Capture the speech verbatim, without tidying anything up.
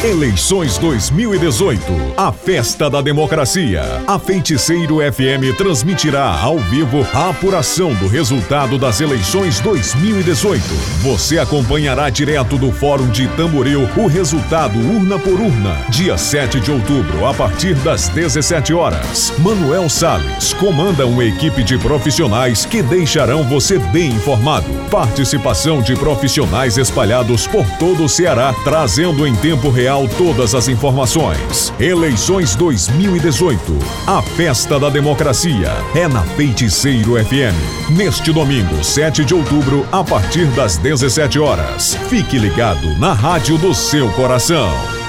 Eleições dois mil e dezoito, a festa da democracia. A Feiticeiro F M transmitirá ao vivo a apuração do resultado das eleições dois mil e dezoito. Você acompanhará direto do Fórum de Tamboril o resultado urna por urna, dia sete de outubro, a partir das dezessete horas. Manuel Salles comanda uma equipe de profissionais que deixarão você bem informado. Participação de profissionais espalhados por todo o Ceará, trazendo em tempo real todas as informações. Eleições dois mil e dezoito, a festa da democracia, é na Feiticeiro F M. Neste domingo, sete de outubro, a partir das dezessete horas. Fique ligado na rádio do seu coração.